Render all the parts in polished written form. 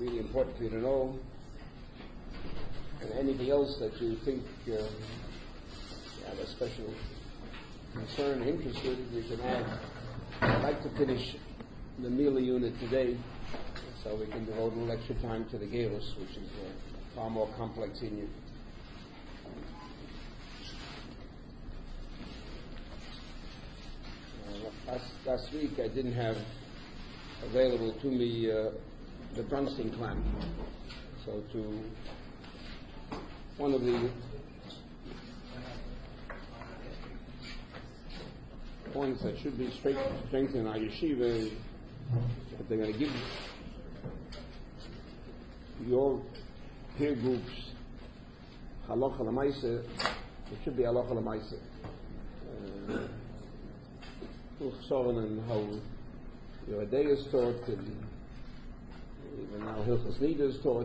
really important for you to know. And anything else that you think you have a special concern, interest with, you can add. I'd like to finish the Mila unit today, so we can devote a little extra time to the Gerus, which is a far more complex unit. Last week I didn't have available to me the Brunstein clamp, so to one of the points that should be strengthened in our yeshiva is that they're going to give your peer groups halacha l'maaseh. It should be halacha l'maaseh. And how your day is taught, and even now Hilchos Nida is taught.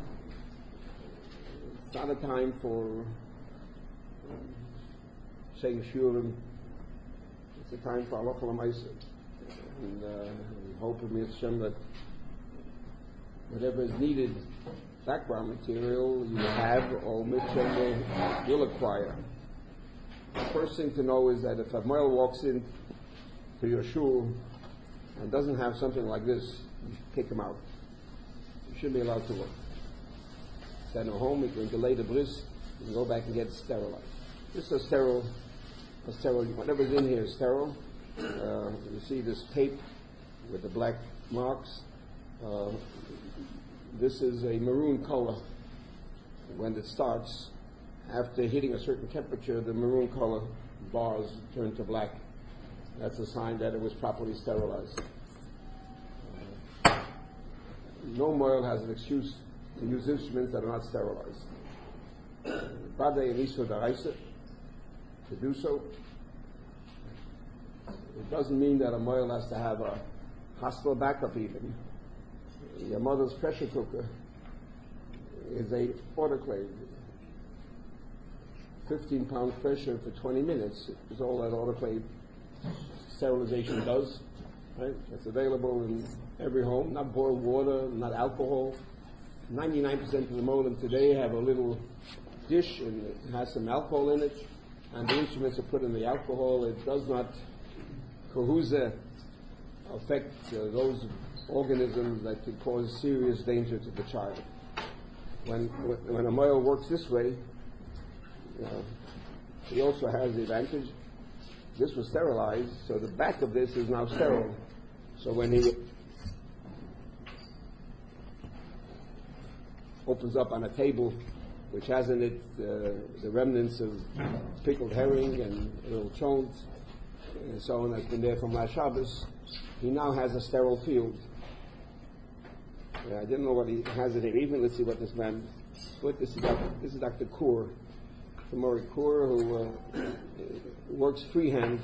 It's not a time for saying shurim. It's a time for halacha l'maaseh. And we hope in Hashem that whatever is needed, background material you have, or Hashem will acquire. The first thing to know is that if a male walks in to your shul and doesn't have something like this, you kick him out. You shouldn't be allowed to work. Send him home, you can delay the bris, you can go back and get it sterilized. This is a sterile, whatever's in here is sterile. You see this tape with the black marks. This is a maroon color. When it starts, after hitting a certain temperature, the maroon color bars turn to black. That's a sign that it was properly sterilized. No moil has an excuse to use instruments that are not sterilized. Bade and Isur D'Oraisa to do so. It doesn't mean that a moil has to have a hospital backup even. Your mother's pressure cooker is a autoclave. 15-pound pressure for 20 minutes is all that autoclave sterilization does. Right? It's available in every home. Not boiled water, not alcohol. 99% of the modem today have a little dish and it has some alcohol in it, and the instruments are put in the alcohol. It does not affect those organisms that could cause serious danger to the child. When a male works this way, he also has the advantage. This was sterilized, so the back of this is now sterile. So when he opens up on a table which has in it the remnants of pickled herring and little chont and so on that's been there from last Shabbos, he now has a sterile field. I didn't know what he has in here. Even let's see what this man. This is Dr. Kur, Maury Kur, who works freehand.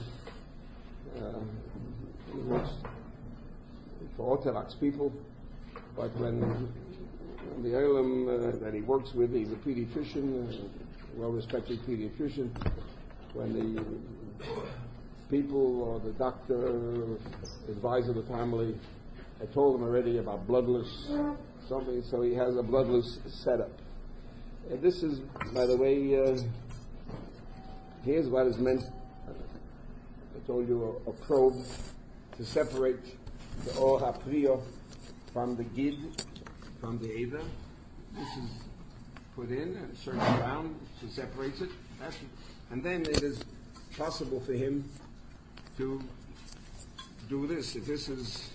He works for Orthodox people, but when the Olam that he works with, he's a pediatrician, a well-respected pediatrician. When the people or the doctor advise of the family, I told him already about bloodless something, so he has a bloodless setup. This is, by the way, here's what is meant. I told you a probe to separate the Or HaPriya from the Gid, from the Eva. This is put in and circled around, so separates it. And then it is possible for him to do this. If this is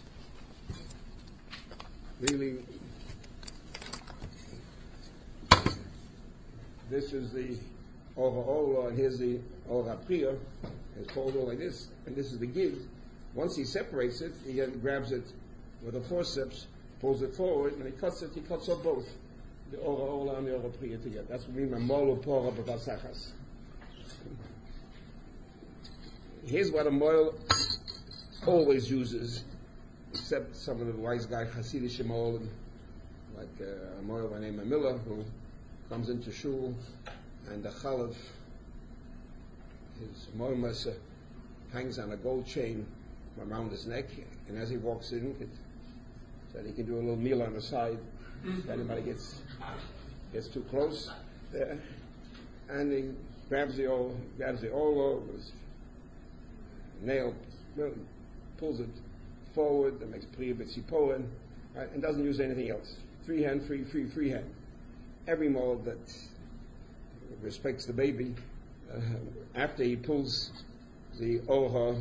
really, this is the Or and here's the Or HaPriya. It's called all like this, and this is the Gid. Once he separates it, he grabs it with a forceps, pulls it forward, and he cuts off both the Or and the Or HaPriya together. That's what we mean by Molo Pora B'Vasachas. Here's what a moil always uses, except some of the wise guy Hasidic Shemol, like a moil by name of Miller, who comes into shul, and the Chalav, his moil mesa, hangs on a gold chain around his neck, and as he walks in, so he can do a little meal on the side. if anybody gets too close there. And he grabs the ola with his nail, pulls it forward, and makes priya b'tziporen, right, and doesn't use anything else. Free hand. Every mold that respects the baby, after he pulls the ola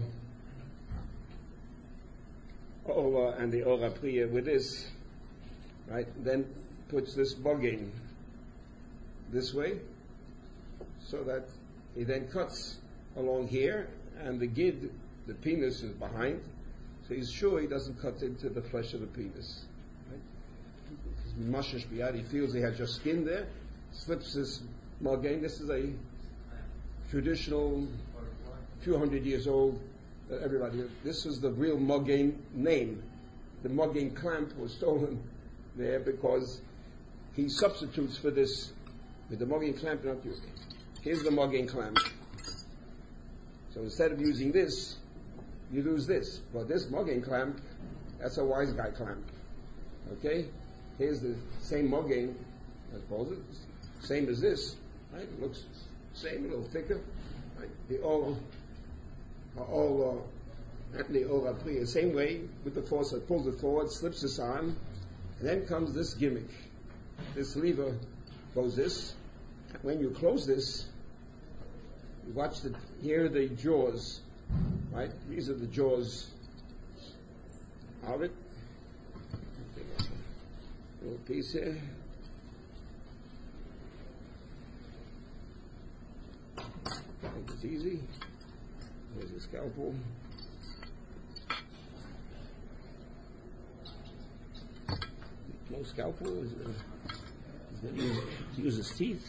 and the ora priya with this, right, then puts this boggin this way, so that he then cuts along here, and the gid, the penis, is behind, so he's sure he doesn't cut into the flesh of the penis. Right? He feels he has just skin there, slips this mogain. This is a traditional, few hundred years old. Everybody, this is the real mogain name. The mogain clamp was stolen there because he substitutes for this with the mogain clamp not used. Here's the mogain clamp. So instead of using this, you use this. But this mogain clamp, that's a wise guy clamp. Okay? Here's the same mogain, I suppose it, same as this. Right? It looks same, a little thicker. Right? The ora priya, same way, with the force that pulls it forward, slips this on, and then comes this gimmick. This lever goes this. When you close this, you watch here are the jaws, right? These are the jaws of it. A little piece here. I think it's easy. There's a scalpel. No scalpel. He uses teeth.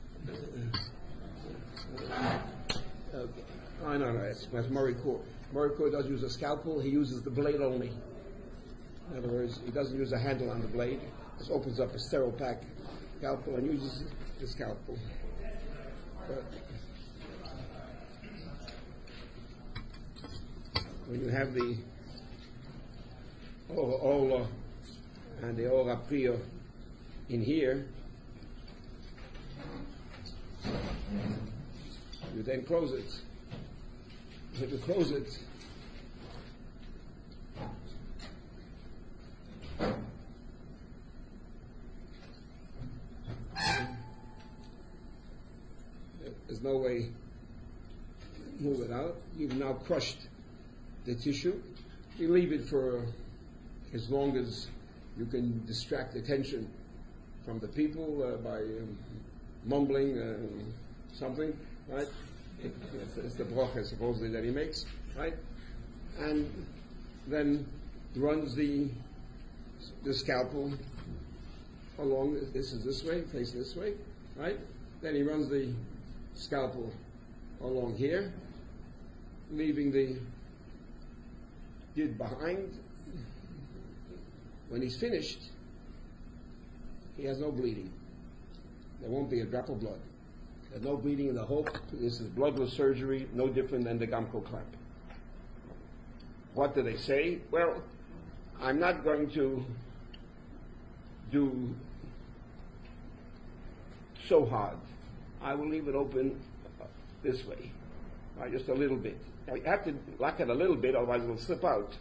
Okay. Oh, no, that's Murray Core. Murray Core does use a scalpel. He uses the blade only. In other words, he doesn't use a handle on the blade. Just opens up a sterile pack scalpel and uses the scalpel. But when you have the ola and the ora priya in here, you then close it. If you close it, there's no way to move it out. You've now crushed the tissue. You leave it for as long as you can distract attention from the people by mumbling something, right? It's the bracha supposedly that he makes, right? And then runs the scalpel along. This is this way, face this way, right? Then he runs the scalpel along here, leaving the gid behind. When he's finished, he has no bleeding. There won't be a drop of blood. There's no bleeding in the whole. This is bloodless surgery, no different than the Gamko clamp. What do they say? Well, I'm not going to do so hard. I will leave it open this way, right, just a little bit. Now, you have to lock it a little bit, otherwise it will slip out.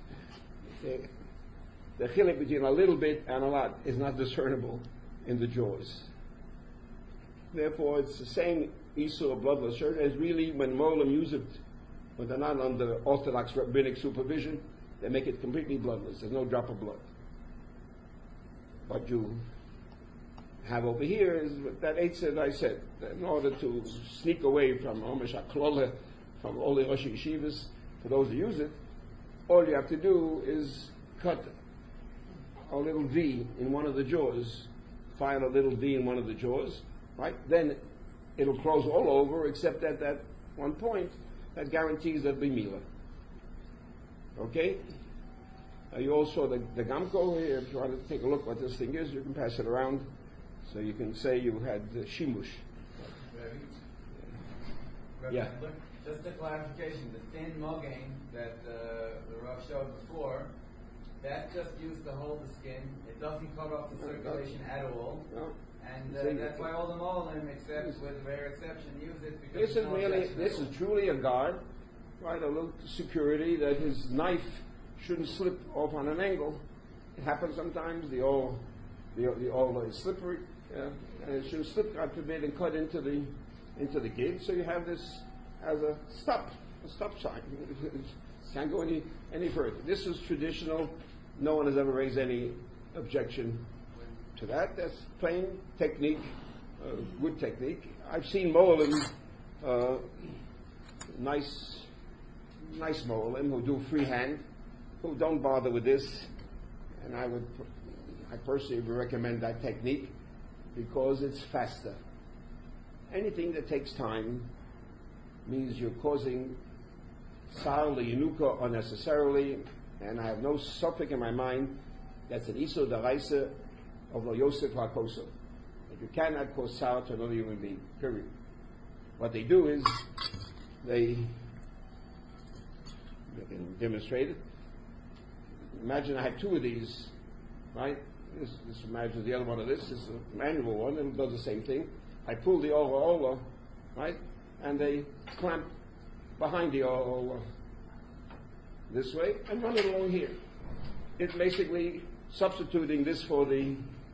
The chilek between a little bit and a lot is not discernible in the jaws. Therefore, it's the same issue of bloodless surgery as really when Molam use it, when they're not under Orthodox rabbinic supervision, they make it completely bloodless. There's no drop of blood. What you have over here is that Eitz that I said, in order to sneak away from Omesh HaKlola, from all the Rosh Yeshivas, for those who use it, all you have to do is cut a little V in one of the jaws, file a little V in one of the jaws, right? Then it'll close all over except at that one point that guarantees that b'mila. Okay? You all saw the Gamko here. If you want to take a look what this thing is, you can pass it around so you can say you had the shimush. Yeah. Just a clarification, the thin mogain that the Rav showed before, That's just used to hold the skin. It doesn't cut off the circulation at all. No. And that's why all the Molim, except with rare exception, use it because this is truly a guard, right? A little security that his knife shouldn't slip off on an angle. It happens sometimes. The oil is slippery, and it shouldn't slip, God forbid, and cut into the gate. So you have this as a stop sign. Can't go any further. This is traditional. No one has ever raised any objection to that. That's plain technique, good technique. I've seen Mo'alim, nice Mo'alim who do freehand, who don't bother with this, and I personally would recommend that technique because it's faster. Anything that takes time means you're causing Sar Le'Yenuka unnecessarily, and I have no suffix in my mind that's an Iso Daraisa of Lo Yosef HaKoso. That you cannot cause Sar to another human being, period. What they do is they can demonstrate it. Imagine I have two of these, right? This imagine the other one of this is a manual one, and it does the same thing. I pull the over, right? And they clamp behind the over this way and run it along here. It's basically substituting this for the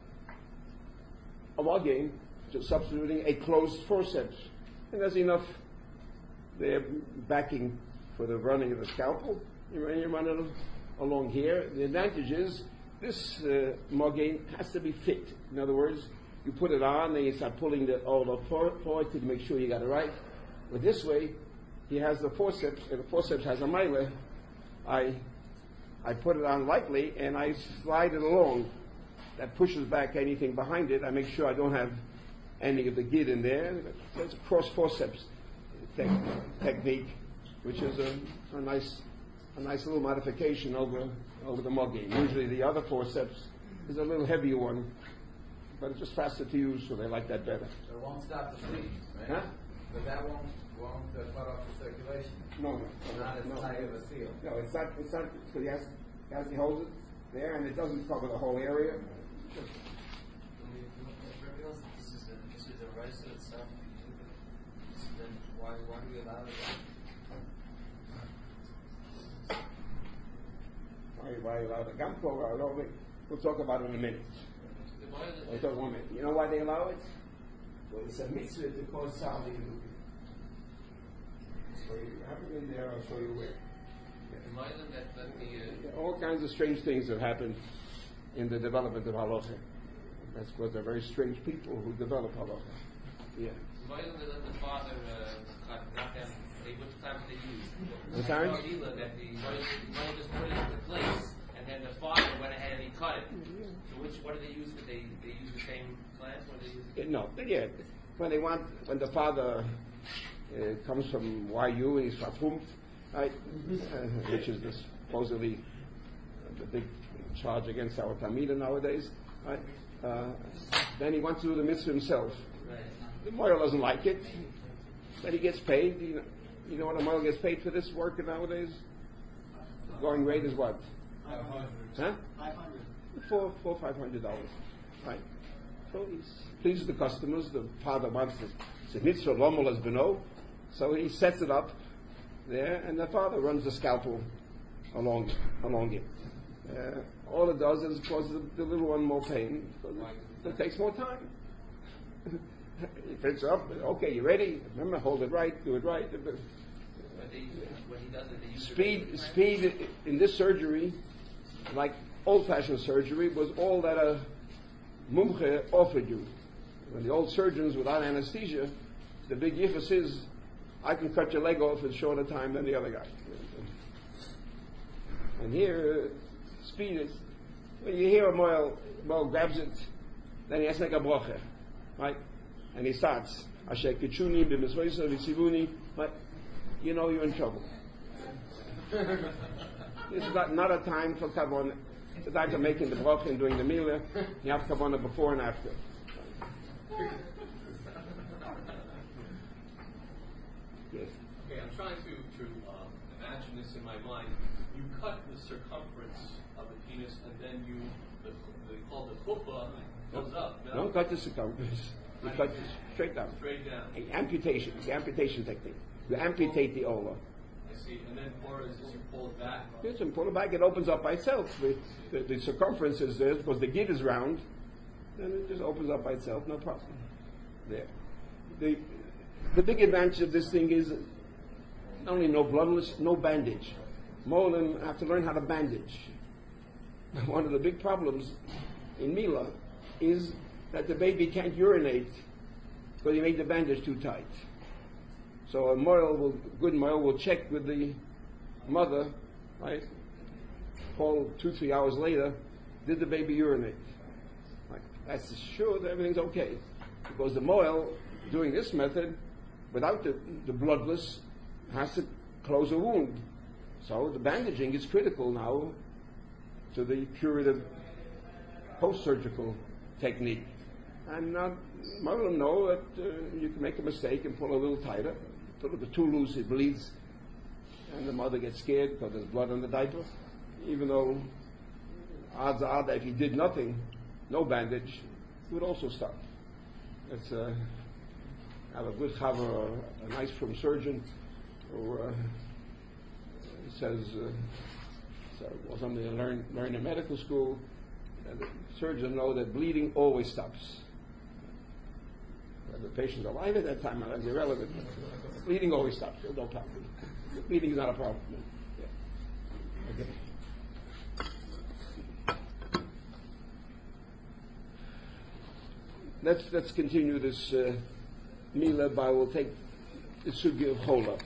game, just substituting a closed forceps. And there's enough there backing for the running of the scalpel. You run it along here. The advantage is this Mogain has to be fit. In other words, you put it on, then you start pulling the all forward to make sure you got it right. But this way, he has the forceps, and the forceps has a mile. I put it on lightly, and I slide it along. That pushes back anything behind it. I make sure I don't have any of the gid in there. It's a cross forceps technique, which is a nice little modification over the Mogain. Usually the other forceps is a little heavier one, but it's just faster to use, so they like that better. So it won't stop the bleeding, right? Huh? But that won't cut off the circulation. No. Not as tight of a seal. No, it's not, because he holds it there, and it doesn't cover the whole area. This is a rice itself. Then why do we allow it? Why allow the Gamko? We'll talk about it in a minute. We'll talk 1 minute. You know why they allow it? Well, it's a mitzvah to cause salvation. So you have it in there, I'll show you where. All kinds of strange things have happened in the development of halacha. That's because they're very strange people who develop halacha. Yeah. Why don't they let the father not them? Which time they use? I'm sorry? That the mother just put it into place, and then the father went ahead and he cut it. So what do they use? They use the same plant? Or they use No, yeah. When the father comes from YU, he's from right? Which is supposedly the big charge against our Talmidim nowadays, right? Then he wants to do the mitzvah himself. Right. The Moyer doesn't like it, then he gets paid. You know what a Moyer gets paid for this work nowadays? Going rate is what? 500. Huh? 500. $500, right? So he pleases the customers. The father wants this. It's a mitzvah lomol as beno, so he sets it up there, and the father runs the scalpel along it. All it does is cause the little one more pain. It takes more time. He picks up. Okay, you ready? Remember, hold it right. Do it right. when he does it, they use Speed in this surgery, like old-fashioned surgery, was all that a mumche offered you. When the old surgeons without anesthesia, the big yichus is, I can cut your leg off in shorter time than the other guy. And here, speed is, when you hear a moil grabs it, then he has to make a broche, right? And he starts, Asher Kichuni, B'Mizvoisa, V'Sivuni, but you know you're in trouble. This is not a time for kavon. It's a time for making the broche and doing the milah. You have kavona before and after. Yes. Okay, I'm trying to imagine this in my mind. you cut the circumference of the penis, and then they call the kupa goes up. No? Don't cut the circumference. You cut it straight down. Straight down. Amputation. It's the amputation technique. You amputate the ola. I see. And then, or is you pull it back? Yes, and pull it back. It opens up by itself. The circumference is there because the gid is round. Then it just opens up by itself. No problem. There. The big advantage of this thing is not only no bloodless, no bandage. Molim have to learn how to bandage. One of the big problems in Mila is that the baby can't urinate because he made the bandage too tight. So a good moil will check with the mother, right? Call 2-3 hours later, did the baby urinate? Right. That's sure that everything's okay. Because the moil, doing this method, without the bloodless, has to close a wound. So the bandaging is critical now to the curative post-surgical technique. And most of them know that you can make a mistake and pull a little tighter. Pull it too loose, it bleeds. And the mother gets scared because there's blood on the diaper. Even though odds are that if you did nothing, no bandage, it would also stop. It's have a good chaver, a nice from surgeon, who says or something to learn in medical school. The surgeons know that bleeding always stops. The patient's alive at that time, that's irrelevant. Bleeding always stops, so no problem. Bleeding is not a problem. Yeah. Okay. Let's continue this Mila, but we'll take the sugya of Chola.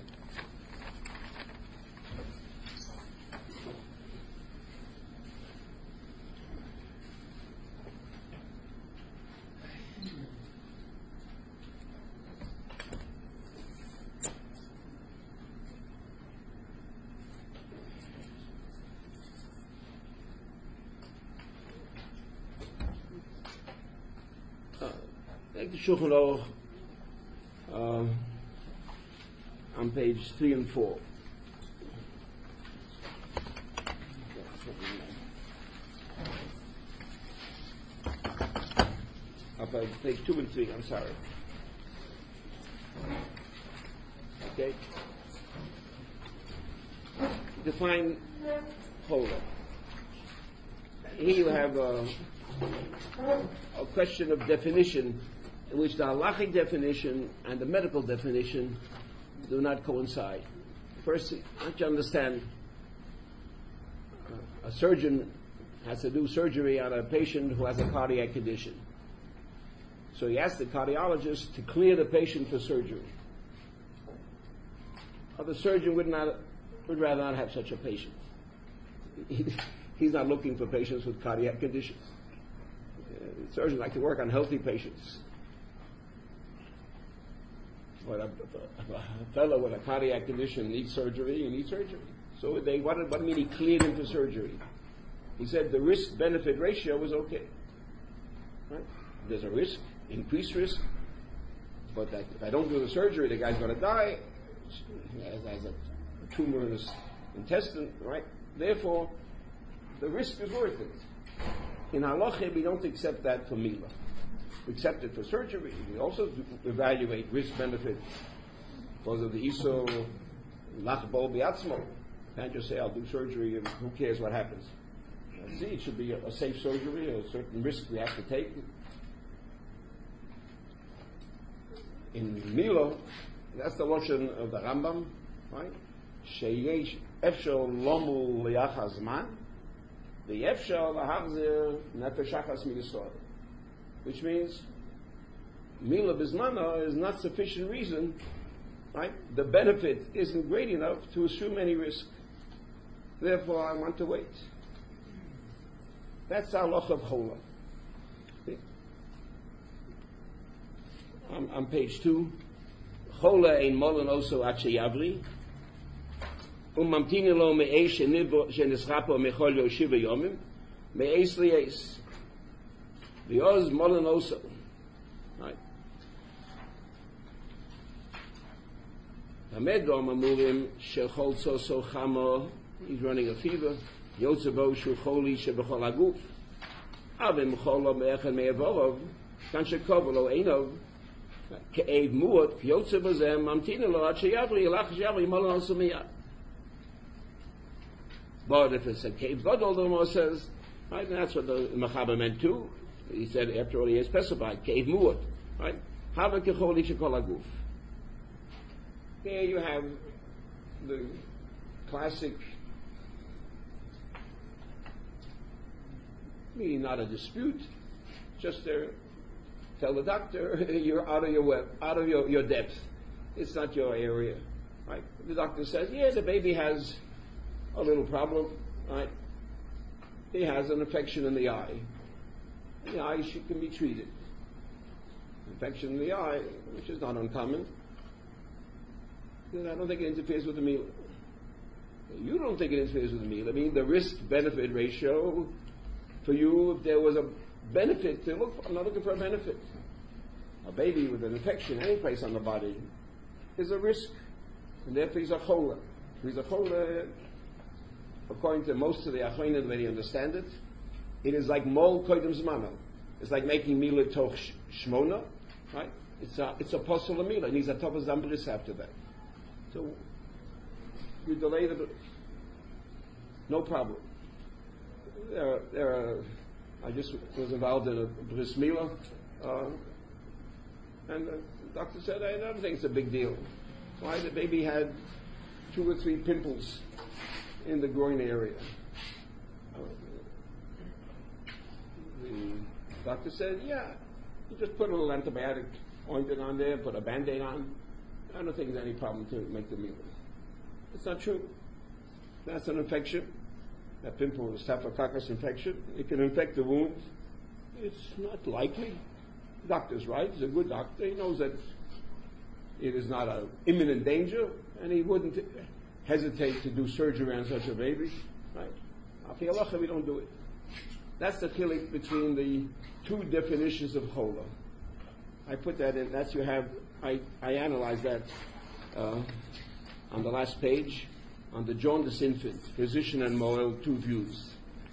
Take the Shulchan Aruch on page 3 and 4. Page 2 and 3, I'm sorry. Okay. Define Chola. Here you have a question of definition in which the halachic definition and the medical definition do not coincide. First, you have to understand a surgeon has to do surgery on a patient who has a cardiac condition. So he asks the cardiologist to clear the patient for surgery. The surgeon would rather not have such a patient. He's not looking for patients with cardiac conditions. Surgeons like to work on healthy patients. But a fellow with a cardiac condition needs surgery, he needs surgery. So what do you mean he cleared him for surgery? He said the risk-benefit ratio was okay. Right? There's a risk, increased risk, but that if I don't do the surgery, the guy's going to die. He has a tumor in his intestine, right? Therefore, the risk is worth it. In halacha, we don't accept that for Mila. We accept it for surgery. We also evaluate risk-benefit because of the iso lachbol biatzmo. Can't just say, I'll do surgery and who cares what happens. See, it should be a safe surgery, a certain risk we have to take. In Mila, that's the lashon of the Rambam, right? Sheyesh efshel lomu liyachas man, the efshel lahachzir nefeshachas miyisod, which means Mila bismana is not sufficient reason, right? The benefit isn't great enough to assume any risk. Therefore, I want to wait. That's our loch of Chola. On page 2, Chola ein molen oso at sheyavli, umamtini lo me'esh shenisrapo mechol yoshiva yomim, me'es li'es. V'oz molen oso. Right. Hamedom amurim shechol so chamo he's running a fever. Yotzebo shu choli shebechol haguf. Avim cholo me'echad me'evorov. Kan shekov lo einov. Ke'ev muot. Yotzebo zem mamtina lo ad sheyavri. Yelach sheyavri yimol al sumiyah. But if it's a cave gadol, the Gemara says, right, and that's what the Mechaber meant too. He said, after all, he has specified, cave muot, right? Hava kecholi shekol haguf. There you have the classic, meaning not a dispute, just tell the doctor you're out of your web, out of your depth. It's not your area, right? The doctor says, yeah, the baby has a little problem, right? He has an infection in the eye. The eye can be treated. Infection in the eye, which is not uncommon. Then I don't think it interferes with the meal. You don't think it interferes with the meal. I mean, the risk-benefit ratio for you, if there was a benefit to look for, I'm not looking for a benefit. A baby with an infection any place on the body is a risk. And therefore he's a chola. He's a chola, according to most of the achronim, the way they understand it, it is like mol koydem zmano. It's like making mila toch shmona, right? It's a posel mila, and he's a tavas zambris after that. So you delay the no problem. I just was involved in a bris mila, and the doctor said, I don't think it's a big deal. Why? The baby had 2 or 3 pimples in the groin area. The doctor said, yeah, you just put a little antibiotic ointment on there, put a Band-Aid on. I don't think there's any problem to make the meal. It's not true. That's an infection. That pimple is Staphylococcus infection. It can infect the wound. It's not likely. The doctor's right. He's a good doctor. He knows that it is not an imminent danger, and he wouldn't hesitate to do surgery on such a baby. Right? Al-Pi halacha, we don't do it. That's the chilek between the 2 definitions of chola. I put that in. That's you have. I analyzed that on the last page on the jaundice infant, physician and moel, 2 views.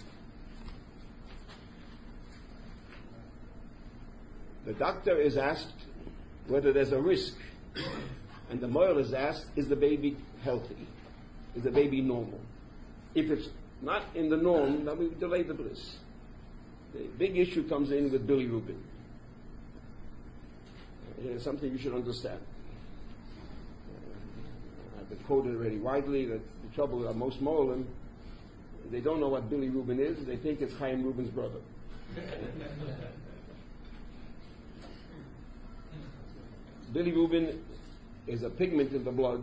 The doctor is asked whether there's a risk, and the moel is asked, is the baby healthy? Is the baby normal? If it's not in the norm, then we delay the bris. The big issue comes in with bilirubin. It's something you should understand. I've been quoted already widely that the trouble with most moelim, they don't know what bilirubin is. They think it's Chaim Rubin's brother. Bilirubin is a pigment in the blood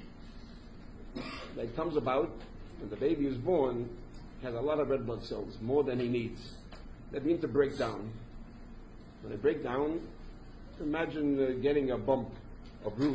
that comes about when the baby is born, has a lot of red blood cells, more than he needs. They begin to break down. When they break down, imagine getting a bump, a bruise.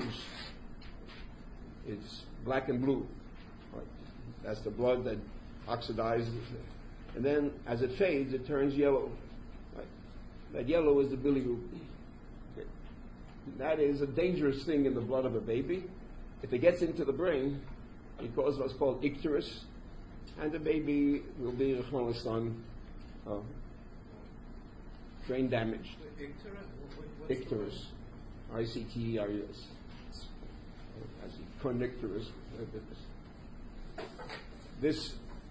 It's black and blue. Right? That's the blood that oxidizes. And then as it fades, it turns yellow. Right? That yellow is the bilirubin. Okay. That is a dangerous thing in the blood of a baby. If it gets into the brain, it causes what's called icterus, and the baby will be brain damaged. Icterus, I-C-T-E-R-U-S. As cornicterus. This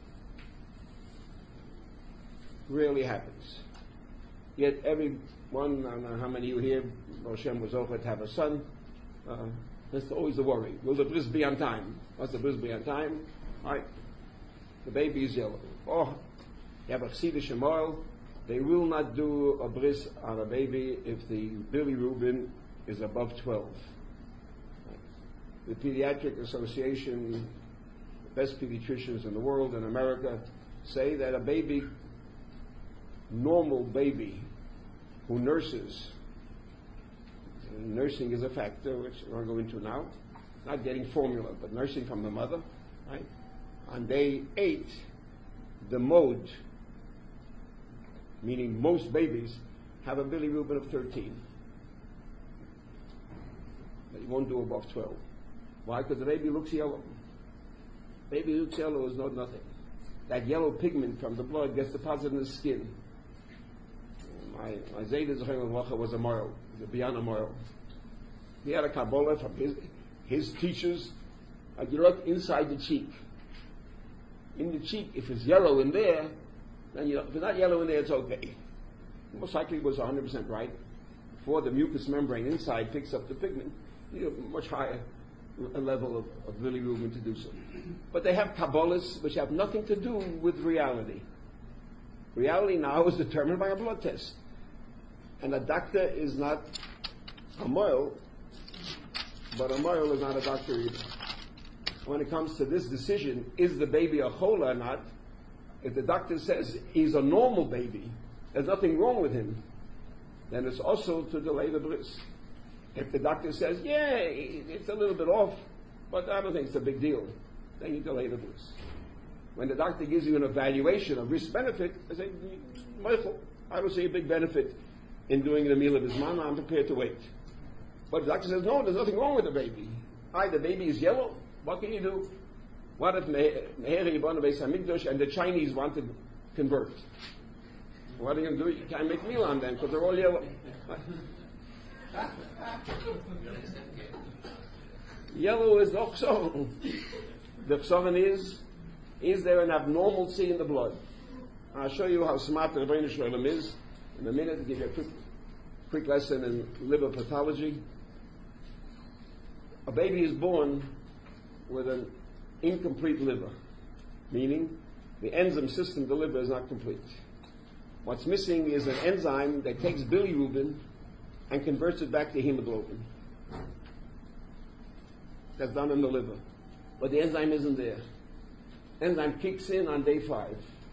rarely happens. Yet everyone, I don't know how many of you here, Moshe was over to have a son. That's always the worry. Will the bris be on time? Once the bris be on time, right? The baby is yellow. Or you have a chsidish moel. They will not do a bris on a baby if the bilirubin is above 12. The Pediatric Association, the best pediatricians in the world in America, say that a baby, normal baby, who nurses, and nursing is a factor which we're going to go into now, not getting formula, but nursing from the mother, right? On day 8, the mode, meaning most babies, have a bilirubin of 13. But you won't do above 12. Why? Because the baby looks yellow. Baby looks yellow is not nothing. That yellow pigment from the blood gets deposited in the skin. My Zayda Zechayim was a moral, beyond a moral. He had a Kabbalah from his teachers. You look inside the cheek. In the cheek, if it's yellow in there, then if it's not yellow in there, it's okay. Most likely it was 100% right. Before the mucous membrane inside picks up the pigment, you have much higher a level of bilirubin to do so. But they have Kabbalahs which have nothing to do with reality. Reality now is determined by a blood test. And a doctor is not a moil, but a moil is not a doctor either. When it comes to this decision, is the baby a chola or not, if the doctor says he's a normal baby, there's nothing wrong with him, then it's also to delay the bris. If the doctor says, yeah, it's a little bit off, but I don't think it's a big deal, then you delay the bris. When the doctor gives you an evaluation of risk-benefit, I say, Michael, I don't see a big benefit in doing the meal of his man, I'm prepared to wait. But the doctor says, no, there's nothing wrong with the baby. The baby is yellow. What can you do? What if Meher Yibon Beis Hamikdash and the Chinese want to convert? What are you going to do? You can't make meal on them because they're all yellow. Yellow is not so. The chsavan is there an abnormalcy in the blood? I'll show you how smart the Rebbeinu Shalom is in a minute to give you a quick lesson in liver pathology. A baby is born with an incomplete liver, meaning the enzyme system of the liver is not complete. What's missing is an enzyme that takes bilirubin and converts it back to hemoglobin. That's done in the liver. But the enzyme isn't there. Enzyme kicks in on day 5.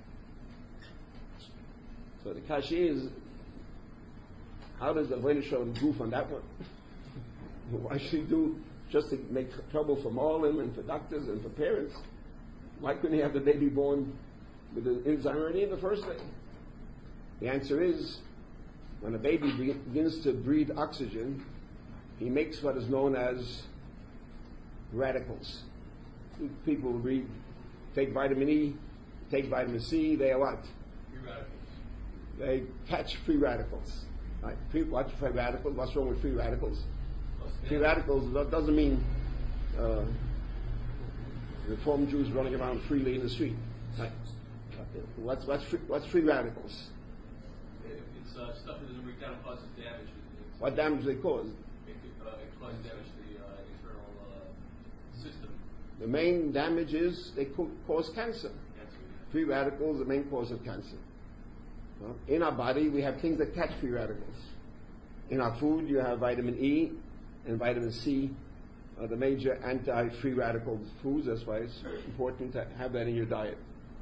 So the kashi is, how does the Rebbeinu Shalom goof on that one? Why should he do just to make trouble for Marlin and for doctors and for parents? Why couldn't he have the baby born with the enzyme already in the first day? The answer is, when a baby begins to breathe oxygen, he makes what is known as radicals. People take vitamin E, take vitamin C, they are what? Free radicals. They catch free radicals. Right? What's free radicals? What's wrong with free radicals? Free radicals doesn't mean Reformed Jews running around freely in the street. Right? What's free radicals? It's stuff that doesn't break down and causes damage. What damage do they cause? It causes damage to the internal system. The main damage is they cause cancer. Free radicals, the main cause of cancer. Well, in our body, we have things that catch free radicals. In our food, you have vitamin E and vitamin C, the major anti-free radical foods. That's why it's important to have that in your diet.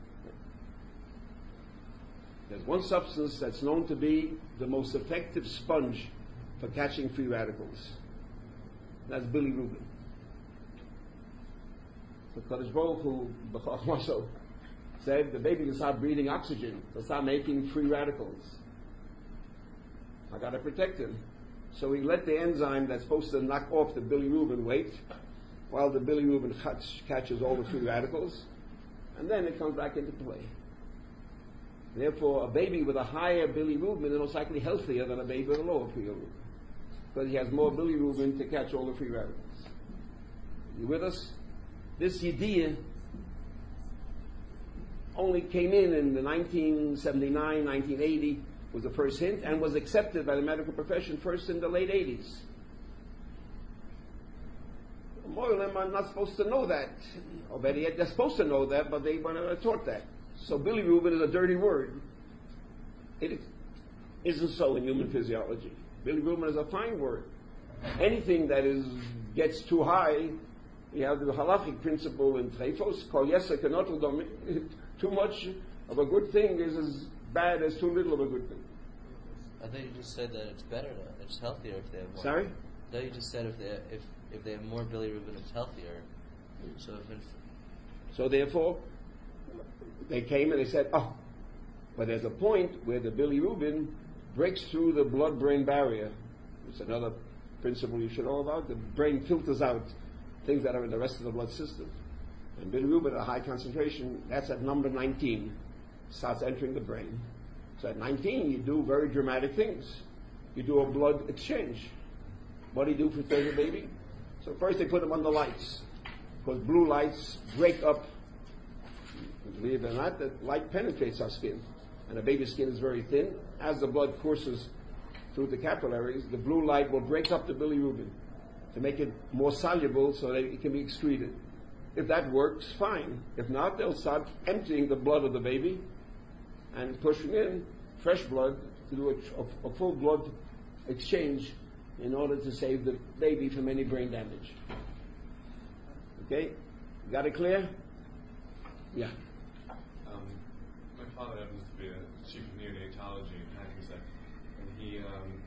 There's one substance that's known to be the most effective sponge for catching free radicals. That's bilirubin. So Kadosh Baruch Hu also said the baby can start breathing oxygen, to start making free radicals. I got to protect him. So he let the enzyme that's supposed to knock off the bilirubin wait, while the bilirubin catches all the free radicals, and then it comes back into play. Therefore, a baby with a higher bilirubin is most likely healthier than a baby with a lower bilirubin, because he has more bilirubin to catch all the free radicals. You with us? This idea only came in the 1979, 1980 was the first hint, and was accepted by the medical profession first in the late 80s. Moilim are not supposed to know that. Or better yet, they're supposed to know that, but they were not taught that. So bilirubin is a dirty word. It isn't so in human physiology. Bilirubin is a fine word. Anything that gets too high, you have the halachic principle in Trefos, kol yeser kenotl dom. Too much of a good thing is as bad as too little of a good thing. I thought you just said that it's better, it's healthier if they have more. Sorry? I thought you just said if they have more bilirubin, it's healthier. So therefore, they came and they said, but there's a point where the bilirubin breaks through the blood-brain barrier. It's another principle you should know about. The brain filters out things that are in the rest of the blood system. And bilirubin at a high concentration, that's at number 19, starts entering the brain. So at 19, you do very dramatic things. You do a blood exchange. What do you do for the baby? So first they put him under lights, because blue lights break up. Believe it or not, the light penetrates our skin, and the baby's skin is very thin. As the blood courses through the capillaries, the blue light will break up the bilirubin to make it more soluble so that it can be excreted. If that works, fine. If not, they'll start emptying the blood of the baby and pushing in fresh blood to do a full blood exchange in order to save the baby from any brain damage. Okay? Got it clear? Yeah. My father happens to be a chief of neonatology in Hackensack, and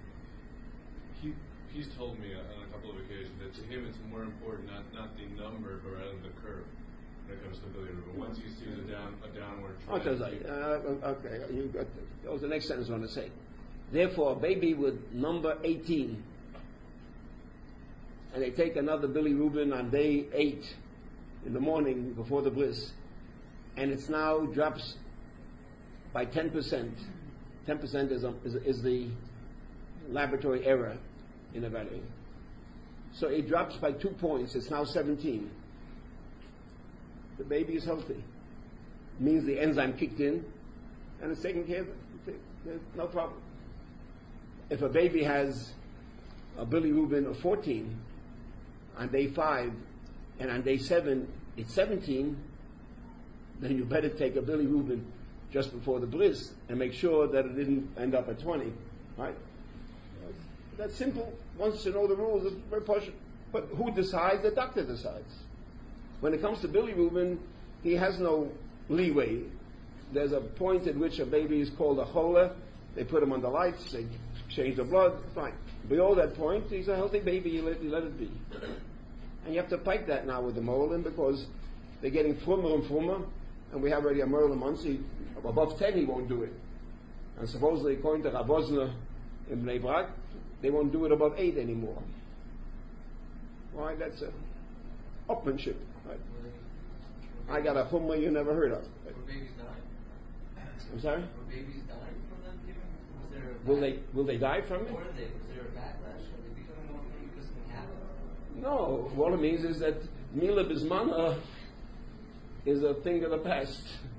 he's told me on a couple of occasions that to him it's more important not the number but rather the curve when it comes to bilirubin. Once he sees a downward trend. Okay, that was the next sentence I want to say. Therefore, a baby with number 18, and they take another bilirubin on day 8 in the morning before the bris, and it's now drops by 10%. 10% is the laboratory error in evaluating. So it drops by 2 points. It's now 17. The baby is healthy. Means the enzyme kicked in, and it's taken care of it. There's no problem. If a baby has a bilirubin of 14 on day 5, and on day 7 it's 17, then you better take a bilirubin just before the bris and make sure that it didn't end up at 20, right? That's simple. Once you know the rules, it's very partial. But who decides? The doctor decides. When it comes to bilirubin, he has no leeway. There's a point at which a baby is called a chola. They put him under lights, they change the blood, fine. Below that point, he's a healthy baby, you let it be. And you have to fight that now with the Moreland because they're getting firmer and firmer, and we have already a Merlin Muncie, above 10 he won't do it. And supposedly, according to Rav Wozner in Bnei Brak, they won't do it above 8 anymore. Why? That's a upmanship. Right? I got a hummer you never heard of. Were babies dying? I'm sorry? Were babies dying from them given? Will they die from it? Or was there a backlash? Are they becoming more free because it happened? No. What it means is that Mila Bismana is a thing of the past.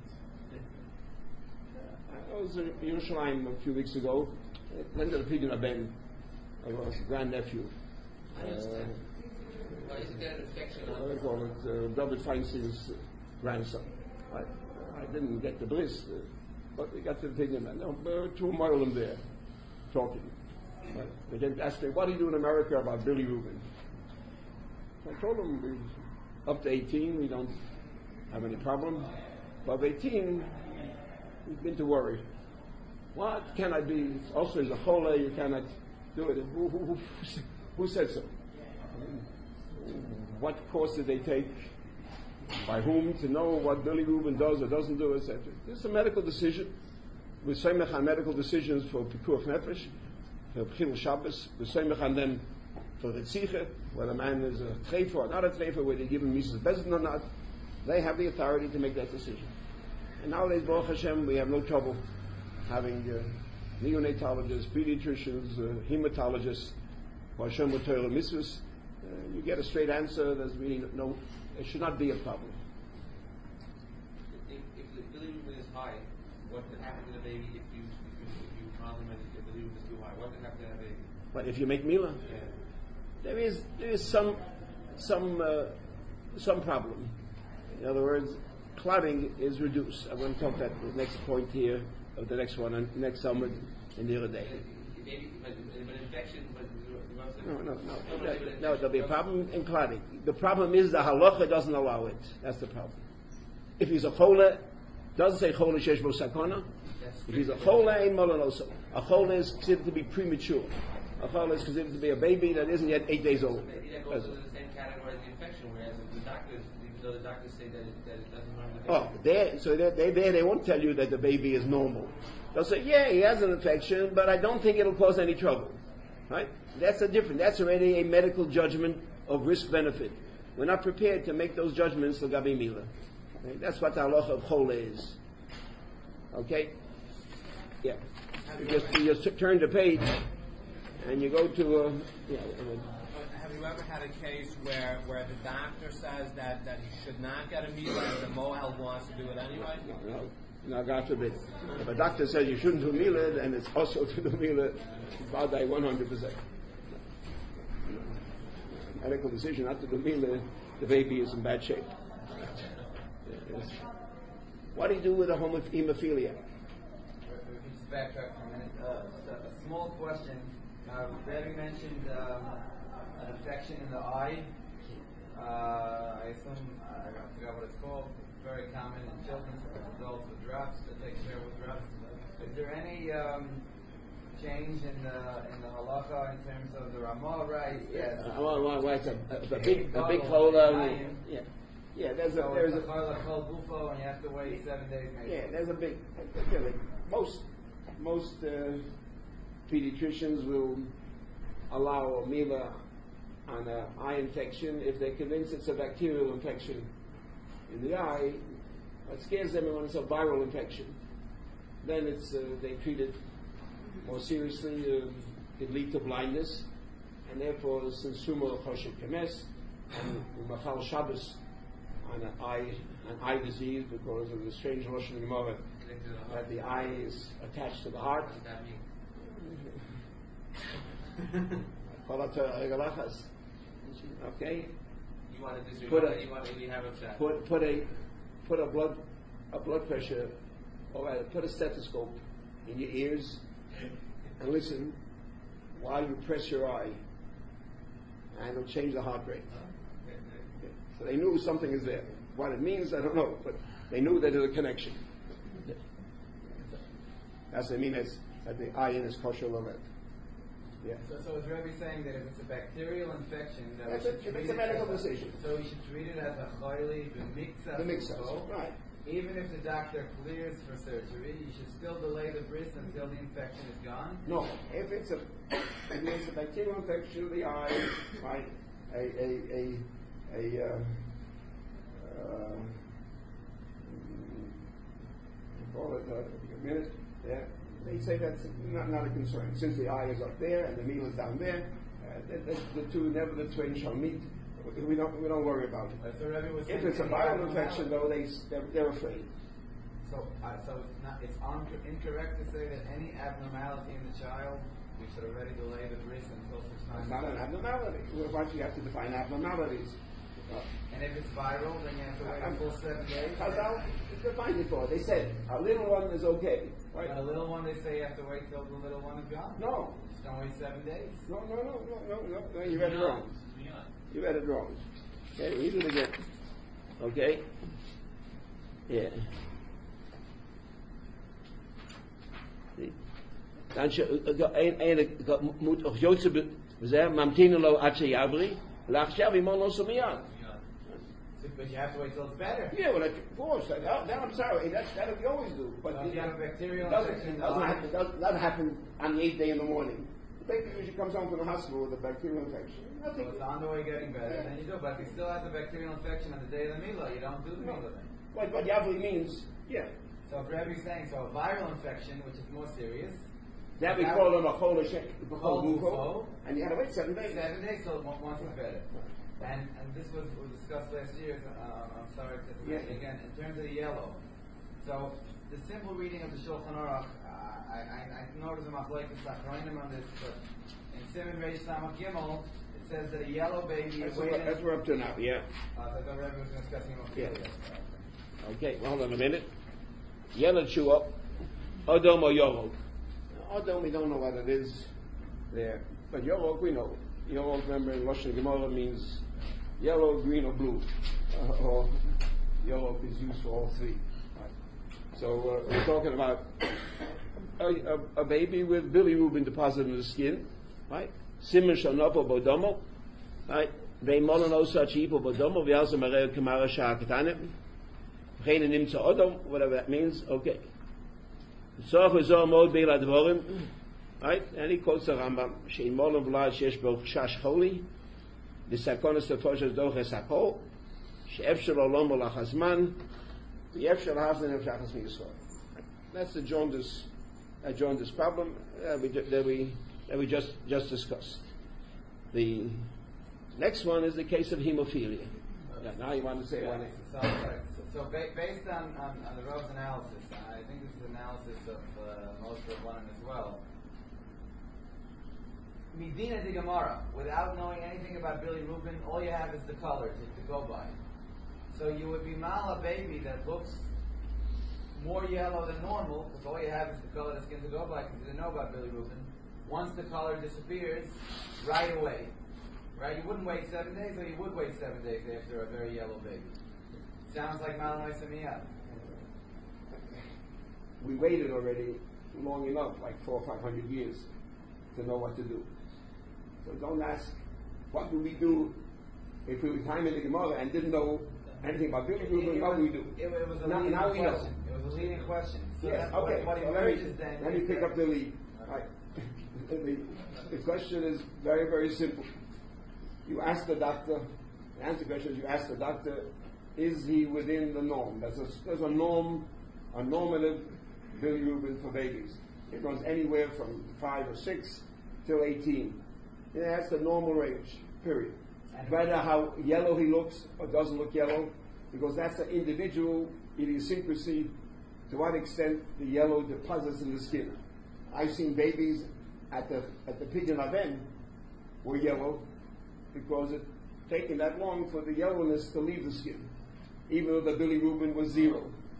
I was in Yerushalayim a few weeks ago. Went to the Pidyon Ben, I was grandnephew. I understand. Why is it got an infection on I it? call it David Feinstein's grandson. I didn't get the bris, but we got to the Pidyon Ben. There were 2 Marlin there talking. Right. They came to ask me, what do you do in America about bilirubin? I told them, up to 18, we don't have any problem. Above 18, we begin to worry. What can I be? Also, as a chola, you cannot do it. Who said so? What course did they take? By whom to know what bilirubin does or doesn't do, etc. This is a medical decision. We semech on medical decisions for Pikuach Nefesh, for B'chil Shabbos. We semech on them for Ritziche, whether a man is a treifa or not a treifa, whether they give him Mrs. Bezin or not. They have the authority to make that decision. And nowadays, Baruch Hashem, we have no trouble having neonatologists, pediatricians, hematologists, Hashem with Torah mitzvahs. You get a straight answer. There's really no, it should not be a problem. If the bilirubin is high, what could happen to the baby if you compliment if the bilirubin is too high? What could happen to that baby? But if you make Mila, Yeah. there is some problem. In other words, clotting is reduced. I'm going to talk about the next point here, or the next one, next summer, in the other day. Maybe, but infection, but No, there'll be a problem in clotting. The problem is the halacha doesn't allow it. That's the problem. If he's a chola, doesn't say chola shesh bo sakona. If he's a chola, ain't molanoso. A chola is considered to be premature. A chola is considered to be a baby that isn't yet 8 days old. Maybe that goes into the same category as the infection, whereas the doctors, even though the doctors say that it doesn't harm the baby. They won't tell you that the baby is normal. They'll say, yeah, he has an infection, but I don't think it'll cause any trouble. Right? That's already a medical judgment of risk-benefit. we're not prepared to make those judgments l'gabi mila. Okay? That's what the halacha of chol is. Okay? Yeah. You just turn the page and you go to Have you ever had a case where the doctor says that he should not get a mila and the mohel wants to do it anyway? No, God forbid. If a doctor says you shouldn't do mila, then it's also to do mila by 100%. Medical decision not to do mila, the baby is in bad shape. Yes. What do you do with a hemophilia? We can just backtrack for a minute. A small question. Rebbe mentioned an infection in the eye. I assume, I forgot what it's called, very common in children, adults with drops, that takes care with drops. Is there any change in the halacha in terms of the Ramah, right? Yes. It's a big hole. Yeah, there's a challah called gufo, and you have to wait 7 days maybe. Yeah, there's a big. Most pediatricians will allow a mila on an eye infection if they're convinced it's a bacterial infection in the eye. What scares them when it's a viral infection. Then it's they treat it more seriously. It could lead to blindness, and therefore since sumo choshev kemes and machal Shabbos on an eye disease because of the strange Lashon Gemara that the eye is attached to the heart. What does that mean? Okay. You want to disagree? You have a chat. Put a blood pressure, or put a stethoscope in your ears and listen while you press your eye, and it'll change the heart rate. So they knew something is there. What it means, I don't know, but they knew that there's a connection. That's what I mean. That the eye is kosher lamed. Yeah. So is Rebbe saying that if it's a bacterial infection, that That's we should it. treat It's a medical decision. So we should treat it as a chayli b'miksa. The mix-up, right? Even if the doctor clears for surgery, you should still delay the bris until the infection is gone. No, if it's a bacterial infection of the eye, right? Call it a minute. Yeah, they say that's not a concern since the eye is up there and the meal is down there. The two, never the twain shall meet. We don't worry about it. So Rebbe was If it's a viral infection, though, they're afraid. So it's incorrect to say that any abnormality in the child, we should already delay the bris until such time. It's not an abnormality. Why do you have to define abnormalities? And if it's viral, then you have to wait a full 7 days. Chazal defined it for. They said a little one is okay, right? But a little one, they say you have to wait till the little one is gone. No. Just don't wait 7 days. No. You read it wrong. You read it wrong. Okay, read it again. Okay? Yeah. Dan moet ook Joodse zeggen, mamtine lo atje yavri, lachshav imon lo sumiyan. But you have to wait till it's better. Yeah, well, of course. That I'm sorry. That we always do. But if you have a bacterial it doesn't happen on the 8th day in the morning. The baby usually comes home from the hospital with a bacterial infection. So it's on the way getting better, then you do. But if he still has a bacterial infection on the day of the Mila, you don't do the Mila then. What Yavli means, yeah. So if Rebbe's saying, so a viral infection, which is more serious, that we call them a chol gufo, and you had to wait 7 days. 7 days, so once it's better. And this was discussed last year, I'm sorry to mention again, in terms of the yellow. So the simple reading of the Shulchan Aruch, I know there's a machlekes achronim on this, but in Siman Reish Samach Gimel, it says that a yellow baby is waiting. That's what we're up to now, yeah. So I thought Rebbe was discussing hemophilia. Okay, well, hold on a minute. Yellow chew up, Odom or Yorok. Odom, we don't know what it is there, but Yorok we know. Yorok, remember, in Lashon Gemara means yellow, green, or blue. Or Yorok is used for all three. Right. So we're talking about a baby with bilirubin deposited in the skin, right? Simen shanopo bodomo, right? Ve'imono sachipo bodomo v'yalzem arei kamara sha'akatanim. V'chein nimtza odom, whatever that means. Okay. Soch v'zor mod be'il advorim. Right? And he quotes the Rambam, Shein Molon V'lad Shesh Bo Chash Choli, בסכונס תפושס דוחס הכל, שאפשר עולם מולך הזמן, ואפשר להבדיל נפשחס מישראל. That's the jaundice problem that we just discussed. The next one is the case of hemophilia. Yeah, now you want to say one thing. So based on the Rov's analysis, I think this is analysis of most of one as well. Medina de Gemara, without knowing anything about Billy Rubin, all you have is the color to go by. So you would be mal a baby that looks more yellow than normal, because all you have is the color of the skin to go by, because you didn't know about Billy Rubin. Once the color disappears, right away. Right? You wouldn't wait 7 days, or you would wait 7 days after a very yellow baby. Sounds like Malanois Samiyah. We waited already long enough, like 400 or 500 years, to know what to do. So don't ask, what do we do if we were time in the Gemara and didn't know anything about Billy Rubin? What do we do? It was a now leading we know. question. It was a leading question. So Yes, that's okay. What he is then. Let me pick up the lead. Right. The question is very, very simple. You ask the doctor, the answer question is you ask the doctor, is he within the norm? There's a norm, a normative Billy Rubin for babies. It runs anywhere from 5 or 6 till 18. Yeah, that's the normal range, period. No matter how yellow he looks or doesn't look yellow, because that's an individual idiosyncrasy to what extent the yellow deposits in the skin. I've seen babies at the Pidyon Aven were yellow because it's taken that long for the yellowness to leave the skin, even though the Billy Rubin was 0.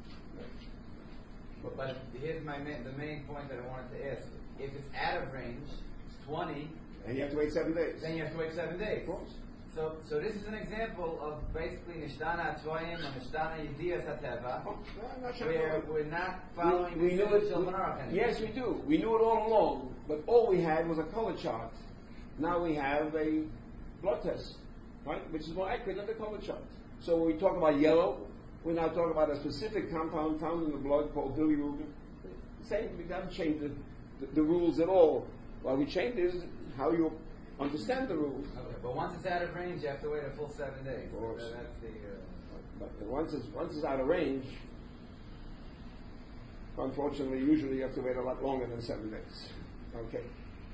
But here's the main point that I wanted to ask. If it's out of range, it's 20, and you have to wait 7 days. Then you have to wait 7 days. Of course. So this is an example of basically Nishtana Atvoyim and Nishtana Yediyas HaTeva, where we're not following we knew it. Shulchan Yes, we do. We knew it all along, but all we had was a color chart. Now we have a blood test, right, which is more accurate than the color chart. So when we talk about yellow, we're now talking about a specific compound found in the blood called Billy Rubin. Same, we haven't changed the rules at all. What we changed is how you understand the rules. Okay, but once it's out of range, you have to wait a full 7 days. Of course. That's the. But once it's out of range, unfortunately, usually you have to wait a lot longer than 7 days. Okay.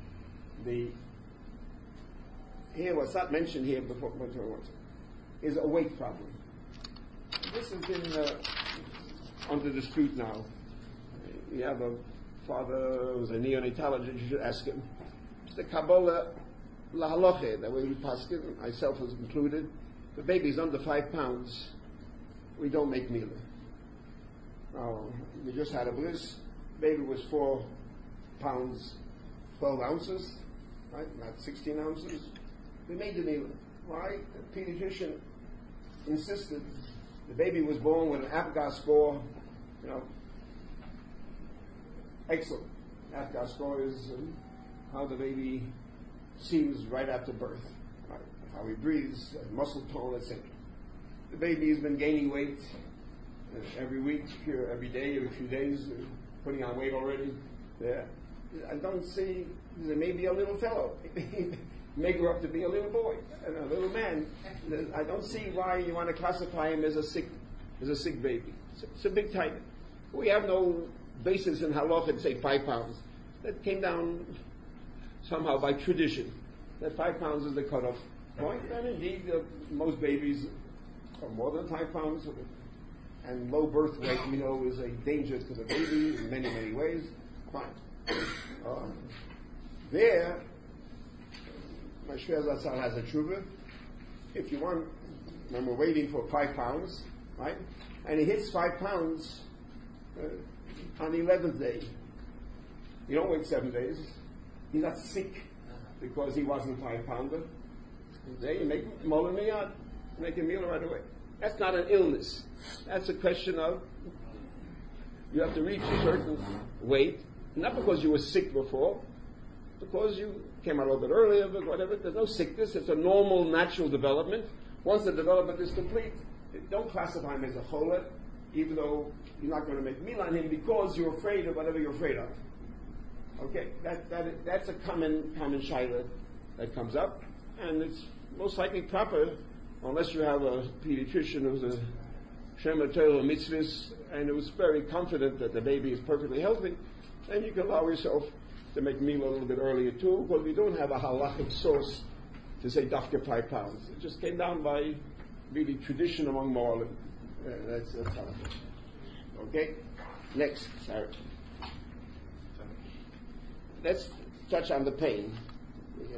Here, what's not mentioned here before is a weight problem. This has been under dispute now. You have a father who's a neonatologist, you should ask him. It's the Kabbalah Lahaloche, that way we paskin, myself was included. The baby's under 5 pounds, we don't make Mila. Now, we just had a bliss, baby was 4 pounds, 12 ounces, right? Not 16 ounces. We made the Mila. Why? The pediatrician insisted the baby was born with an APGAR score, excellent. APGAR score is how the baby seems right after birth, right? How he breathes, muscle tone, etc. The baby has been gaining weight every week, every day, every few days, putting on weight already. Yeah. I don't see, there may be a little fellow. May grow up to be a little boy and a little man. I don't see why you want to classify him as a sick baby. It's a big title. We have no basis in halacha to say 5 pounds. That came down somehow by tradition. That 5 pounds is the cutoff point. And indeed, most babies are more than 5 pounds. And low birth weight, we know, is a danger to the baby in many, many ways. Fine. There, my Shver Zatzal has a tshuva. If you want, when we're waiting for 5 pounds, right? And he hits 5 pounds on the 11th day. You don't wait 7 days. He's not sick because he wasn't 5 pounder. There you make mola miyad, make a meal right away. That's not an illness. That's a question of you have to reach a certain weight, not because you were sick before, because you came out a little bit earlier, but whatever. There's no sickness. It's a normal, natural development. Once the development is complete, don't classify him as a cholet, even though you're not going to make meal on him because you're afraid of whatever you're afraid of. Okay, that's a common shaila that comes up, and it's most likely proper, unless you have a pediatrician who's a Shema Torah mitzvahs and who's very confident that the baby is perfectly healthy, then you can allow yourself to make meal a little bit earlier too, because we don't have a halachic source to say dafka 5 pounds. It just came down by really tradition among Moalim. That's how it is. Okay? Next, Sarah. Let's touch on the pain. Can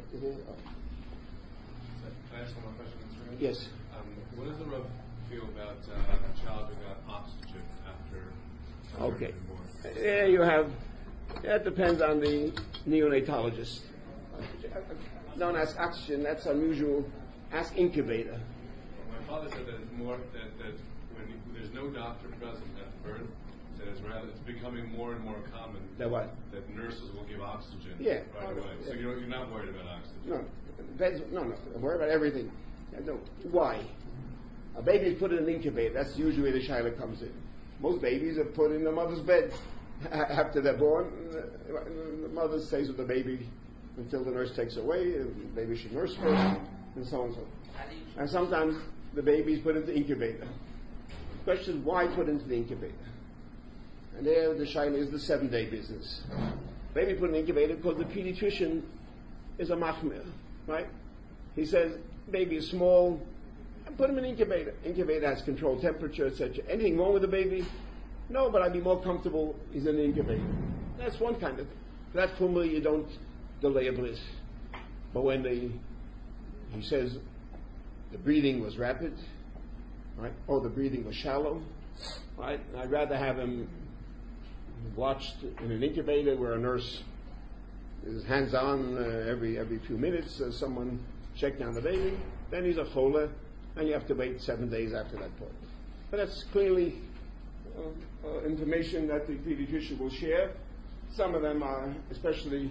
I ask one more question, Mr. Rand? Yes. What does the Rav feel about a child who got oxygen after Okay. being born? There you have, that depends on the neonatologist. Don't ask oxygen, that's unusual. Ask incubator. My father said that it's more that when there's no doctor present at birth, that it's becoming more and more common That what? that nurses will give oxygen Yeah. right away. So you're not worried about oxygen. No, depends, no, worry about everything. No. Why? A baby is put in an incubator, that's usually where the shiloh comes in. Most babies are put in the mother's bed. After they're born, the mother stays with the baby until the nurse takes away, and the baby should nurse first, and so on and so on. And sometimes the baby is put into the incubator. The question is, why put into the incubator? And there the shiloh is the 7-day business. Baby put in the incubator because the pediatrician is a machmir, right? He says, baby is small, and put him in incubator. Incubator has controlled temperature, etc. Anything wrong with the baby? No, but I'd be more comfortable he's in the incubator. That's one kind of thing. For that formula, you don't delay a bliss. But when he says the breathing was rapid, right? Or the breathing was shallow, right? I'd rather have him watched in an incubator where a nurse is hands-on every few minutes, someone checked on the baby, then he's a chola, and you have to wait 7 days after that point. But that's clearly information that the pediatrician will share. Some of them are, especially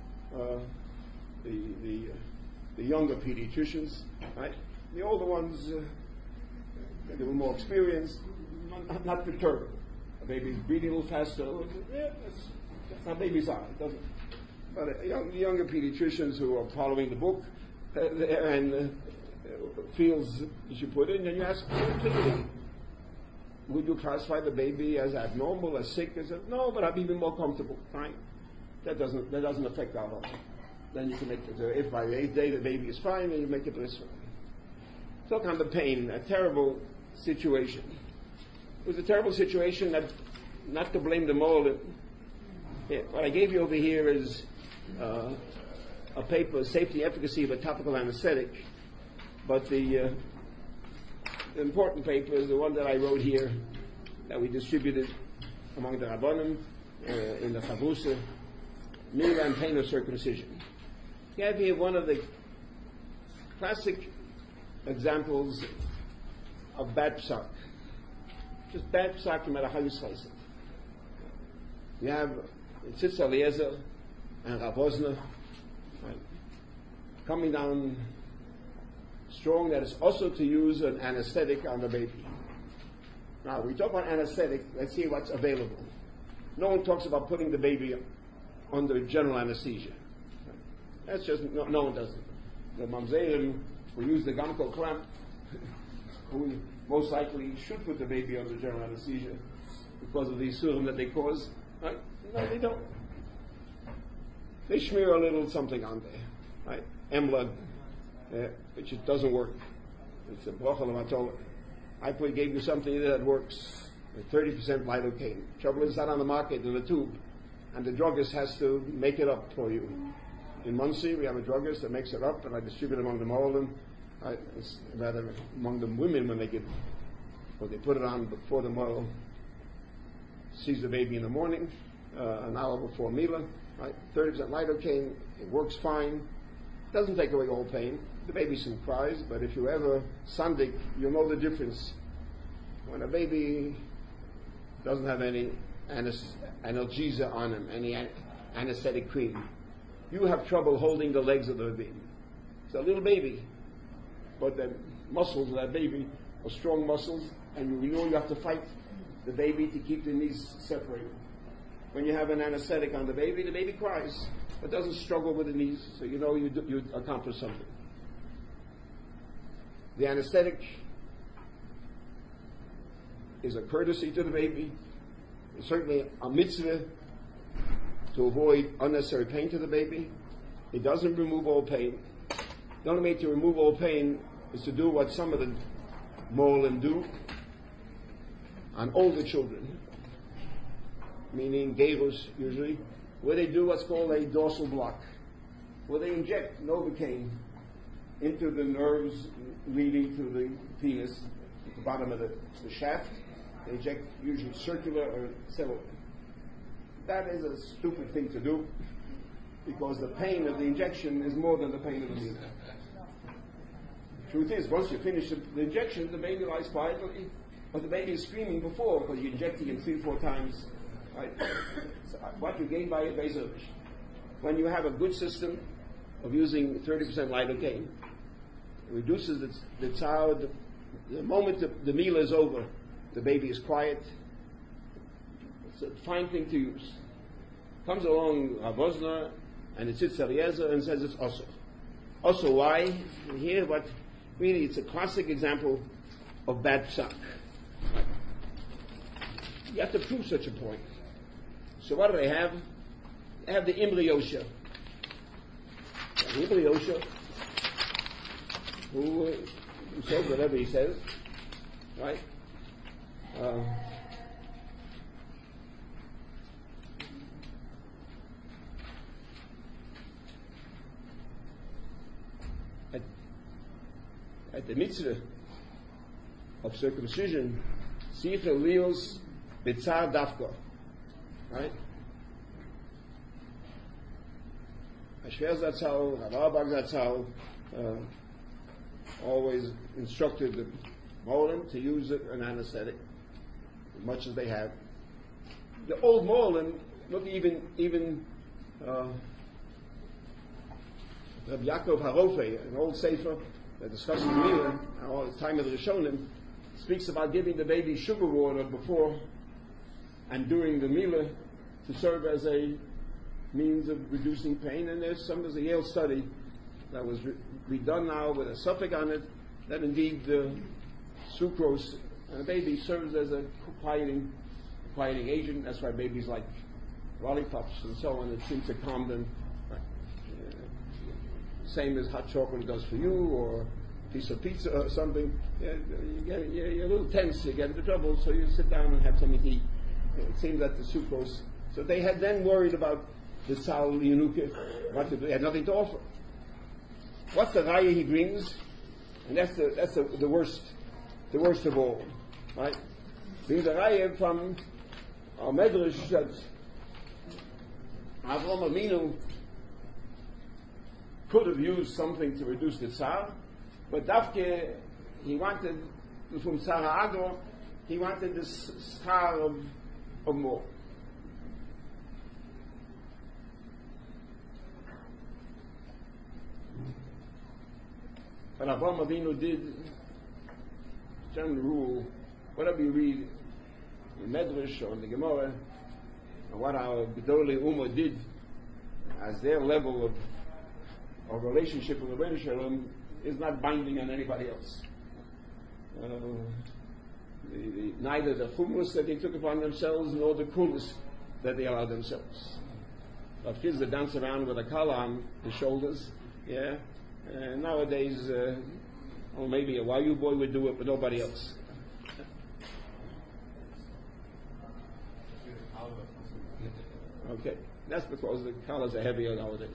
the younger pediatricians, right? The older ones, they were more experienced, not perturbed. A baby's breathing a little faster. Yeah, that's how babies are. It doesn't. But the younger pediatricians who are following the book and feels you should put in, and you ask clearly, would you classify the baby as abnormal, as sick? As no, but I'm even more comfortable. Fine. That doesn't affect our health. Then you can make it. If by the 8th day the baby is fine, then you make it blissful. Talk on the pain, a terrible situation. It was a terrible situation that, not to blame them all. What I gave you over here is a paper, Safety and Efficacy of a Topical Anesthetic. But the important paper is the one that I wrote here, that we distributed among the Rabbanim in the Chavrusa, Mila and Pain of Circumcision. You have here one of the classic examples of bad psak. Just bad psak, no matter how you slice it. You have Tzitz Eliezer and Rav Osner, right, coming down strong that it's also to use an anesthetic on the baby. Now, we talk about anesthetic, let's see what's available. No one talks about putting the baby under general anesthesia. That's just, no one does it. The mamzerim who use the Gamko clamp, who most likely should put the baby under general anesthesia because of the isurim that they cause. Right? No, they don't. They smear a little something on there, right? Emla, which it doesn't work. It's a bracha l'matola. I gave you something that works. 30% lidocaine. Trouble is, it's not on the market in a tube, and the druggist has to make it up for you. In Muncie, we have a druggist that makes it up, and I distribute it among them all. And rather among the women when they get, or they put it on before the mother sees the baby in the morning, an hour before Mila. Right, 30% lidocaine. It works fine. Doesn't take away all pain. The baby still cries, but if you ever sandik, you'll know the difference. When a baby doesn't have any analgesia on him, any anesthetic cream, you have trouble holding the legs of the baby. It's a little baby, but the muscles of that baby are strong muscles, and you know you have to fight the baby to keep the knees separated. When you have an anesthetic on the baby cries, but doesn't struggle with the knees, so you know you accomplished something. The anesthetic is a courtesy to the baby. It's certainly a mitzvah to avoid unnecessary pain to the baby. It doesn't remove all pain. The only way to remove all pain is to do what some of the molim do on older children, meaning gerus usually, where they do what's called a dorsal block, where they inject Novocaine into the nerves leading to the penis, at the bottom of the shaft. They inject usually circular or cellular. That is a stupid thing to do, because the pain of the injection is more than the pain of the needle. Truth is, once you finish the injection, the baby lies quietly, but the baby is screaming before because you're injecting him 3-4 times. Right? So what you gain by it, basically, when you have a good system of using 30% lidocaine, it reduces the child. The moment the meal is over, the baby is quiet. It's a fine thing to use. Comes along Rav Wosner and it sits Eliezer and says it's also. Also, why? And here, what really, it's a classic example of bad psak. You have to prove such a point. So what do they have? They have the Imri Yosha. The Imri Yosha, who says whatever he says, right? At the mitzvah of circumcision, Sicha Lios Bitzar Dafka, right? Ashver Zatzal, Rav Auerbach Zatzal, always instructed the Molim to use an anesthetic, as much as they have. The old Molim, look, even Rabbi Yaakov Harofe, an old sefer that discusses the Milah, all the time of the Rishonim, speaks about giving the baby sugar water before and during the Milah to serve as a means of reducing pain. And there's a Yale study that was redone now with a suffix on it, that indeed the sucrose in a baby serves as a quieting agent. That's why babies like lollipops and so on. It seems to calm them. Same as hot chocolate does for you, or a piece of pizza or something. You're a little tense, you get into trouble, so you sit down and have something to eat. It seems that the sucrose. So they had then worried about the Tzal Yenuke, what to do. They had nothing to offer. What's the raya he brings? And that's the worst of all, right? Brings a raya from our Medrash that Avraham Avinu could have used something to reduce the Tsar, but Dafke, he wanted, from Tsar Ha'agro, he wanted this Tsar of more. But Avraham Avinu did, general rule, whatever you read in Medrash or in the Gemara, and what our Gedolei Ummah did as their level of relationship with the Rebbeinu Shalom is not binding on anybody else. Neither the chumus that they took upon themselves nor the kulis that they allowed themselves. Of kids that dance around with a collar on the shoulders, yeah. Nowadays, or maybe a YU boy would do it, but nobody else. Okay, that's because the collars are heavier nowadays.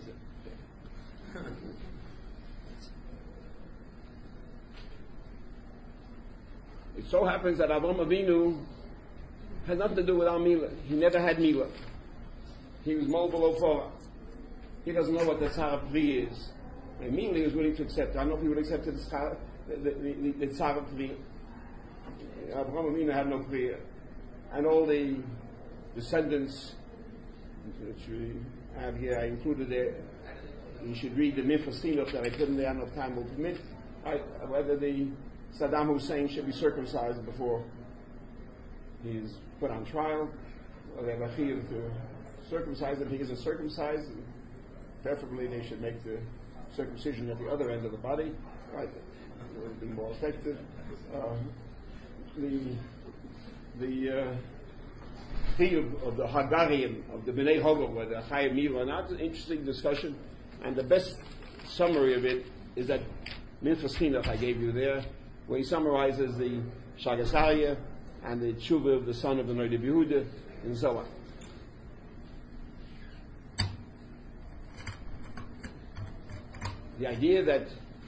It so happens that Avraham Avinu has nothing to do with our Milah. He never had Milah. He was mobile Ofora. He doesn't know what the Tzar of Pri is. And Milah he was willing to accept. I don't know if he would accept the Tzar of Pri. Avraham Avinu had no Pri. And all the descendants which we have here, I included there. You should read the Mifasinos that I couldn't there, enough time will permit. Whether the Saddam Hussein should be circumcised before he is put on trial, or they have a chiyuv to circumcise him if he isn't circumcised. Preferably they should make the circumcision at the other end of the body. Right. It will be more effective. The theme of the Haggarim, of the Bnei Hogel, where the Chaim Mila, and that's an interesting discussion, and the best summary of it is that Minchas Chinuch I gave you there, where he summarizes the Shagas Aryeh and the Tshuva of the son of the Noda B'Yehuda, and so on. The idea that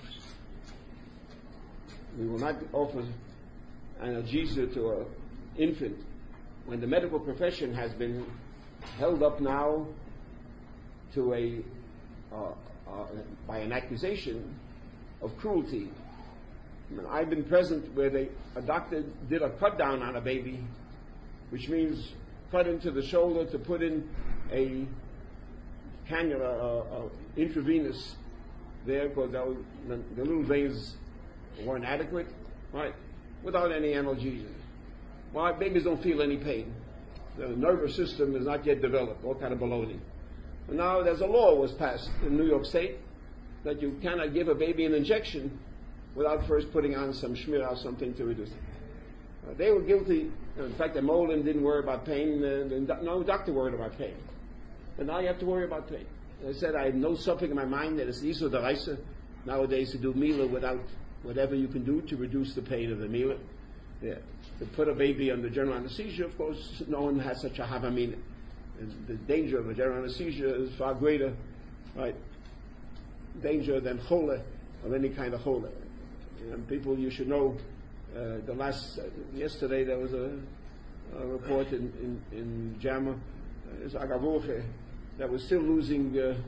we will not offer analgesia to an infant when the medical profession has been held up now to by an accusation of cruelty. I mean, I've been present where a doctor did a cut down on a baby, which means cut into the shoulder to put in a cannula, intravenous there, because the little veins weren't adequate, right? Without any analgesia. Well, babies don't feel any pain. The nervous system is not yet developed, all kind of baloney. And now there's a law was passed in New York State that you cannot give a baby an injection without first putting on some schmear or something to reduce it. They were guilty. In fact, the Molen didn't worry about pain. No doctor worried about pain. But now you have to worry about pain. I said I know something in my mind that it's Isur D'Oraisa nowadays to do Mila without whatever you can do to reduce the pain of the Mila. Yeah. To put a baby under general anesthesia, of course, no one has such a havamina. The danger of a general anesthesia is far greater, right? Danger than chole, of any kind of chole. And people, you should know, yesterday there was a report in JAMA, Agavurche, that was still losing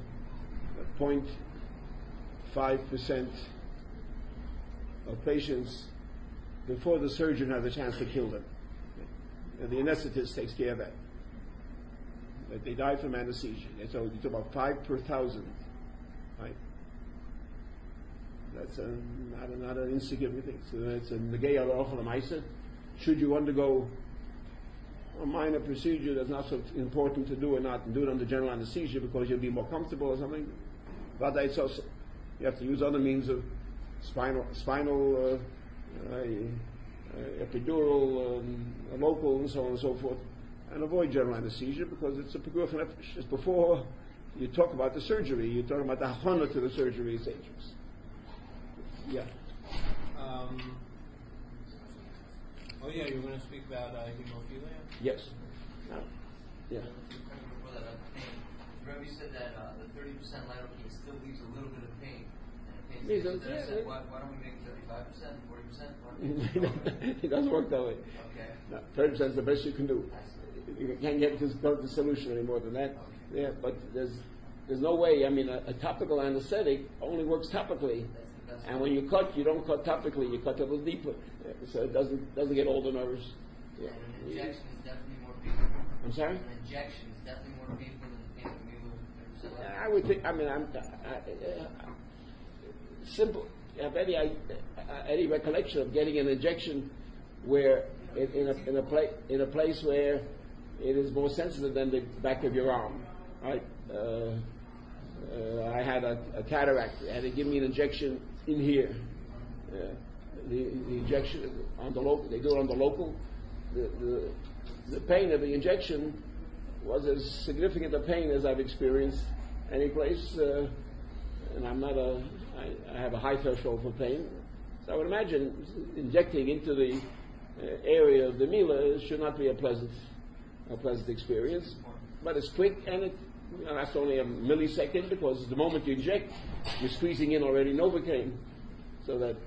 0.5% of patients before the surgeon has a chance to kill them. And the anesthetist takes care of that. But they die from anesthesia. And so it's about 5 per 1,000, right? That's not an insignificant thing. So it's a negei al ochel ha'maisa. Should you undergo a minor procedure that's not so important to do or not, and do it under general anesthesia because you'll be more comfortable or something, but it's also, you have to use other means of spinal epidural, local, and so on and so forth, and avoid general anesthesia because it's a piguach nefesh. It's before you talk about the surgery, you're talking about the hachana to the surgery is dangerous. Yeah. Oh yeah, you were going to speak about hemophilia? Yes. Yeah. Before that, pain. Rebbe said that the 30% lidocaine still leaves a little bit of pain. And pain said, why don't we make 35%, 40%? It doesn't work that way. Okay. No, 30% is the best you can do. You can't get to the solution any more than that. Okay. Yeah, but there's no way. I mean, a topical anesthetic only works topically. And when you cut, you don't cut topically, you cut a little deeper. So it doesn't get all the nerves. Yeah. An injection is definitely more painful. I'm sorry? An injection is definitely more painful than the pain of needle. I would think, I mean, simple. Have any recollection of getting an injection where in a place where it is more sensitive than the back of your arm, right? I had a cataract. They had to give me an injection in here. The injection on the local. They do it on the local. The pain of the injection was as significant a pain as I've experienced any place. And I have a high threshold for pain. So I would imagine injecting into the area of the Mila should not be a pleasant experience. But it's quick and it lasts only a millisecond because the moment you inject, you're squeezing in already Novocaine. So that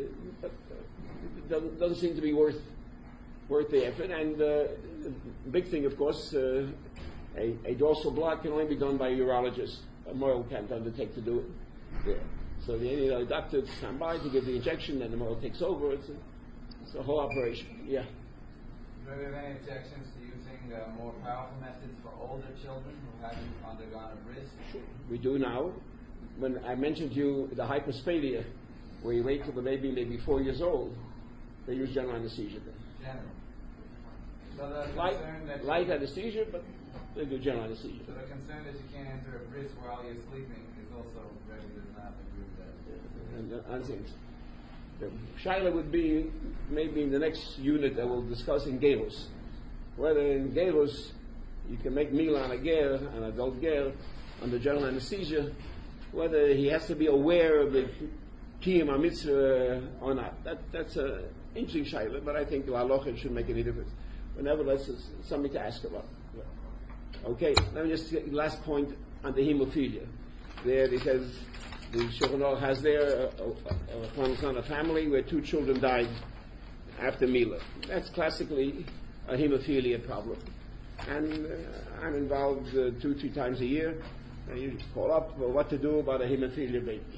it doesn't seem to be worth the effort. And the big thing, of course, a dorsal block can only be done by a urologist. A Moyle can't undertake to do it. Yeah. So the doctor stand by to give the injection, then the Moyle takes over. It's a whole operation. Yeah. Do you have any objections to using more powerful methods for older children who haven't undergone a bris? Sure. We do now. When I mentioned to you the hypospadia, where you wait till the baby may be 4 years old, they use general anesthesia then. General. So the concern that light anesthesia, but they do general anesthesia. So the concern that you can't enter a bris while you're sleeping is also Rebbe does not agree with that. And I think the shaila would be maybe in the next unit that we'll discuss in Gelus. Whether in Gelus you can make Mila on a ger, an adult ger, under general anesthesia, whether he has to be aware of the Kiyum HaMitzvah or not. That's an interesting shaila, but I think the halacha shouldn't make any difference. But nevertheless, it's something to ask about. Okay, let me just get the last point on the hemophilia. There, because the Shulchan Aruch has there a family where 2 children died after Mila. That's classically a hemophilia problem. And I'm involved 2-3 times a year. And you call up what to do about a hemophilia baby.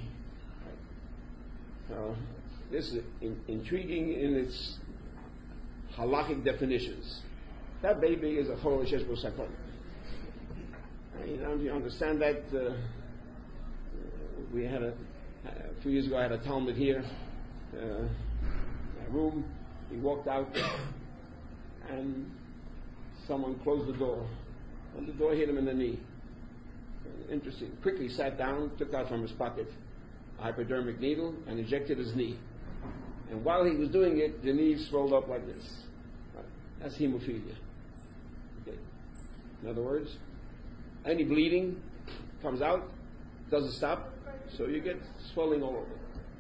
This is intriguing in its halachic definitions. That baby is a chol shesh bo sakon. You understand that? We had a few years ago. I had a Talmud here, a room. He walked out, and someone closed the door, and the door hit him in the knee. Interesting. Quickly sat down, took out from his pocket a hypodermic needle, and injected his knee. And while he was doing it, the knee swelled up like this. That's hemophilia. Okay. In other words, any bleeding comes out, doesn't stop, so you get swelling all over.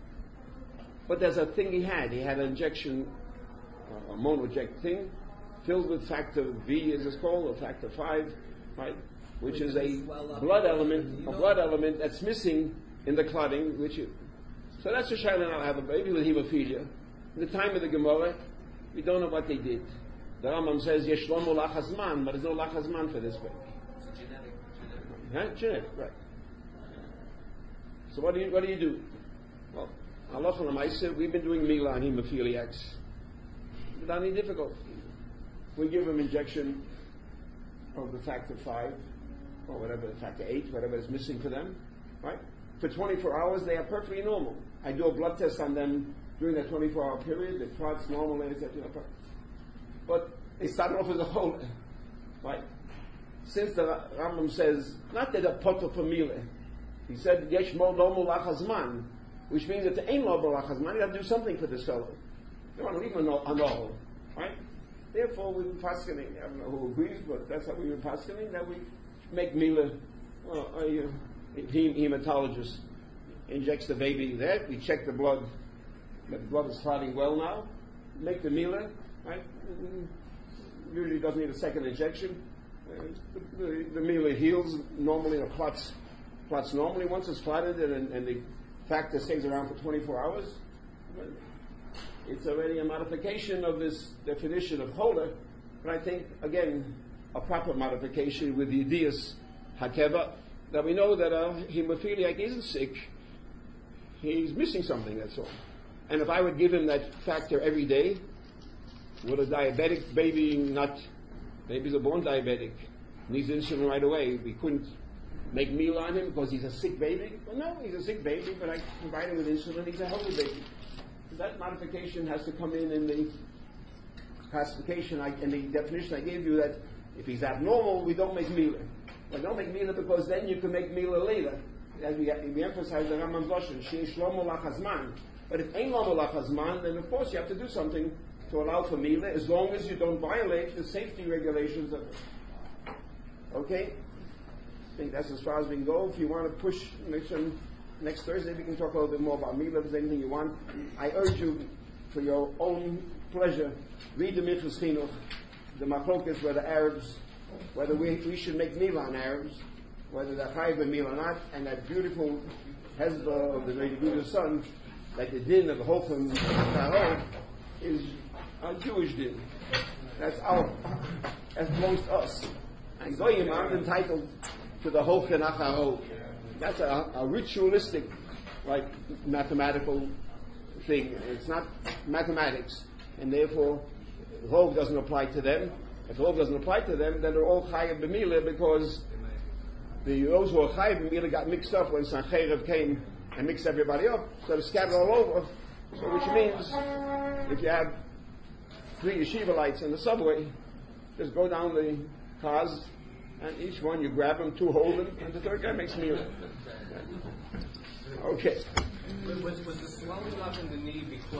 But there's a thing he had. He had an injection, a monoinject thing, filled with factor V, as it's called, or factor 5, right? Which is a blood element that's missing in the clotting. So that's a shaila. Now have a baby with hemophilia. In the time of the Gemara, we don't know what they did. The Rambam says yesh lomo lachazman, but there's no lachazman for this baby. Genetic, right? So what do you do? Well, halacha l'maaseh, we've been doing Mila on hemophiliacs without any difficulty. We give them injection of the factor 5 or whatever, factor 8, whatever is missing for them, right? For 24 hours, they are perfectly normal. I do a blood test on them during that 24-hour period. The clot's normal, etc. But they started off as a whole, right? Since the Rambam says not that a potter for Mila, he said yesh mo lomo lachazman, which means that the ain't lomo lachazman. You have to do something for this fellow. You don't want to leave him on all, right? Therefore, we've been paskening. I don't know who agrees, but that's how we've been paskening, that we make Mila. Well, a hematologist injects the baby there. We check the blood. The blood is clotting well now. Make the Mila, right? Usually doesn't need a second injection. The Mila heals normally, or clots normally. Once it's clotted and the factor stays around for 24 hours, it's already a modification of this definition of choler. But I think, again, a proper modification with the ideas hakeva, that we know that a hemophiliac isn't sick, he's missing something, that's all. And if I would give him that factor every day, would a diabetic baby not, maybe he's a born diabetic, needs insulin right away, we couldn't make meal on him because he's a sick baby? Well, no, he's a sick baby, but I provide him with insulin, he's a healthy baby. So that modification has to come in the classification, in the definition I gave you, that if he's abnormal, we don't make meal. Well, don't make Mila because then you can make Mila later. As we emphasize the Rambam's Lashon, Sheish Lomo Lachazman. But if ain't Lomo Lachazman, then of course you have to do something to allow for Mila, as long as you don't violate the safety regulations of it. Okay? I think that's as far as we can go. If you want to push next Thursday, we can talk a little bit more about Mila, if there's anything you want. I urge you, for your own pleasure, read the Mitzvahs Chinuch, the Machlokas, where the Arabs, whether we should make Mila on Arabs, whether they're chayiv b'Mila or not, and that beautiful Hezbollah of the Lady Buddha's son, like the din of the Hochim Tarot, is a Jewish din. That belongs to us. And Goyim aren't entitled to the Hochim Acharo. That's a ritualistic, like, mathematical thing. It's not mathematics, and therefore Rov doesn't apply to them. If Rov doesn't apply to them, then they're all chayiv b'Mila, because those who are chayiv b'Mila got mixed up when Sancheiriv came and mixed everybody up, so they're scattered all over. So which means, if you have 3 yeshiva lights in the subway, just go down the cars, and each one you grab them, 2 hold them, and the third guy makes Mila. Okay. Was the swelling up in the knee because